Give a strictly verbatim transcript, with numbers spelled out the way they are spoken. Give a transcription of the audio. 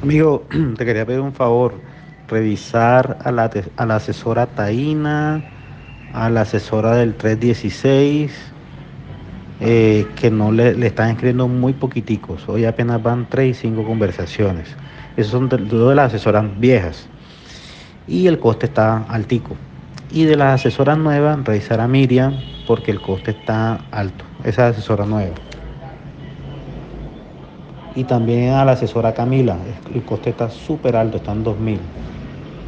Amigo, te quería pedir un favor, revisar a la, te- a la asesora Taina, a la asesora del trescientos dieciséis, eh, que no le, le están escribiendo muy poquiticos. Hoy apenas van tres y cinco conversaciones. Esas son de, dos de las asesoras viejas y el coste está altico. Y de las asesoras nuevas, revisar a Miriam porque el coste está alto. Esa es asesora nueva. Y también a la asesora Camila, el coste está súper alto, está en dos mil.